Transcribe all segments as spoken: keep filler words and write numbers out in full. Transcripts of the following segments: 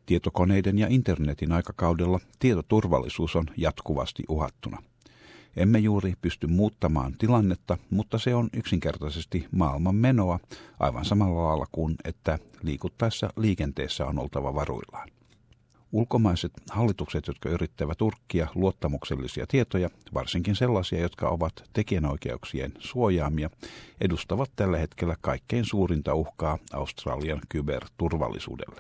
Tietokoneiden ja internetin aikakaudella tietoturvallisuus on jatkuvasti uhattuna. Emme juuri pysty muuttamaan tilannetta, mutta se on yksinkertaisesti maailman menoa aivan samalla lailla kuin, että liikuttaessa liikenteessä on oltava varuillaan. Ulkomaiset hallitukset, jotka yrittävät urkkia luottamuksellisia tietoja, varsinkin sellaisia, jotka ovat tekijänoikeuksien suojaamia, edustavat tällä hetkellä kaikkein suurinta uhkaa Australian kyberturvallisuudelle.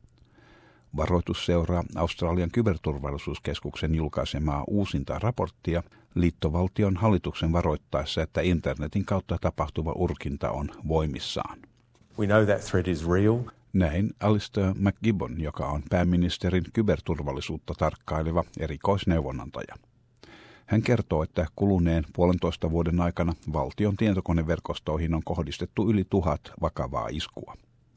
Varoitus seuraa Australian kyberturvallisuuskeskuksen julkaisemaa uusinta raporttia liittovaltion hallituksen varoittaessa, että internetin kautta tapahtuva urkinta on voimissaan. We know that threat is real. Näin Alistair McGibbon, joka on pääministerin kyberturvallisuutta tarkkaileva erikoisneuvonantaja. Hän kertoo, että kuluneen puolentoista vuoden aikana valtion tietokoneverkostoihin on kohdistettu yli tuhat vakavaa iskua.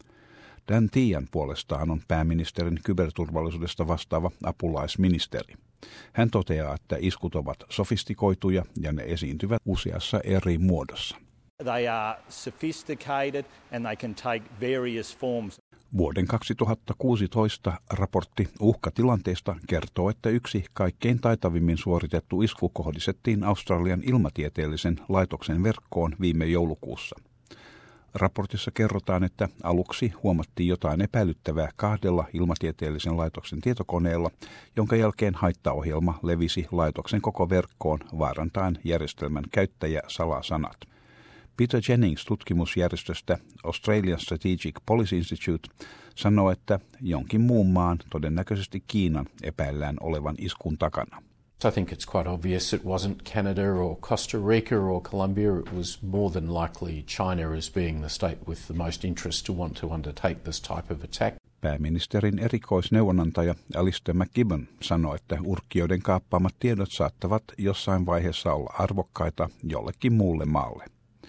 Dan Tehan puolestaan on pääministerin kyberturvallisuudesta vastaava apulaisministeri. Hän toteaa, että iskut ovat sofistikoituja ja ne esiintyvät useassa eri muodossa. They are sophisticated and they can take various forms. Vuoden kaksituhattakuusitoista raportti uhkatilanteesta kertoo, että yksi kaikkein taitavimmin suoritettu isku kohdistettiin Australian ilmatieteellisen laitoksen verkkoon viime joulukuussa. Raportissa kerrotaan, että aluksi huomattiin jotain epäilyttävää kahdella ilmatieteellisen laitoksen tietokoneella, jonka jälkeen haittaohjelma levisi laitoksen koko verkkoon vaarantaen järjestelmän käyttäjäsalasanat. Peter Jennings tutkimusjärjestöstä Australian Strategic Policy Institute sanoo, että jonkin muun maan, todennäköisesti Kiinan, epäillään olevan iskun takana. I think it's quite obvious it wasn't Canada or Costa Rica or Colombia. It was more than likely China as being the state with the most interest to want to undertake this type of attack. Pääministerin erikoisneuvonantaja Alistair McGibbon sanoi, että urkkijoiden kaappaamat tiedot saattavat jossain vaiheessa olla arvokkaita jollekin muulle maalle.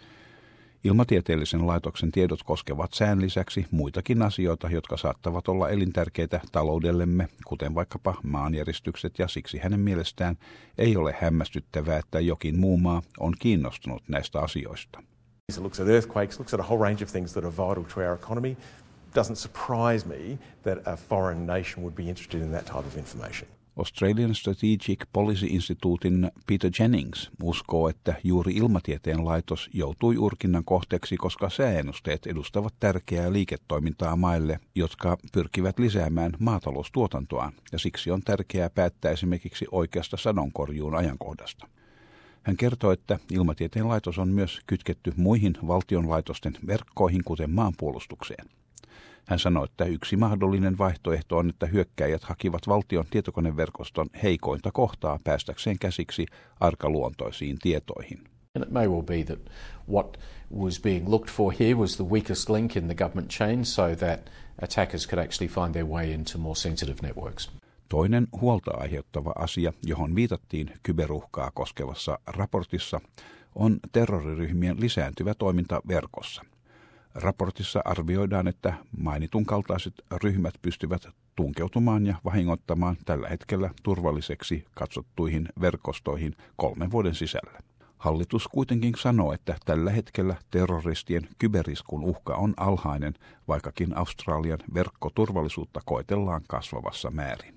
Ilmatieteellisen laitoksen tiedot koskevat sään lisäksi muitakin asioita, jotka saattavat olla elintärkeitä taloudellemme, kuten vaikkapa maanjäristykset, ja siksi hänen mielestään ei ole hämmästyttävää, että jokin muu maa on kiinnostunut näistä asioista. It looks at earthquakes, looks at a whole range of things that are vital to our economy. Doesn't surprise me that a foreign nation would be interested in that type of information. Australian Strategic Policy Instituutin Peter Jennings uskoo, että juuri ilmatieteen laitos joutui urkinnan kohteeksi, koska sääennusteet edustavat tärkeää liiketoimintaa maille, jotka pyrkivät lisäämään maataloustuotantoaan, ja siksi on tärkeää päättää esimerkiksi oikeasta sadonkorjuun ajankohdasta. Hän kertoo, että ilmatieteen laitos on myös kytketty muihin valtionlaitosten verkkoihin, kuten maanpuolustukseen. Hän sanoi, että yksi mahdollinen vaihtoehto on, että hyökkäjät hakivat valtion tietokoneverkoston heikointa kohtaa päästäkseen käsiksi arkaluontoisiin tietoihin. And it may well be that what was being looked for here was the weakest link in the government chain so that attackers could actually find their way into more sensitive networks. Toinen huolta aiheuttava asia, johon viitattiin kyberuhkaa koskevassa raportissa, on terroriryhmien lisääntyvä toiminta verkossa. Raportissa arvioidaan, että mainitun kaltaiset ryhmät pystyvät tunkeutumaan ja vahingoittamaan tällä hetkellä turvalliseksi katsottuihin verkostoihin kolmen vuoden sisällä. Hallitus kuitenkin sanoo, että tällä hetkellä terroristien kyberiskun uhka on alhainen, vaikkakin Australian verkkoturvallisuutta koetellaan kasvavassa määrin.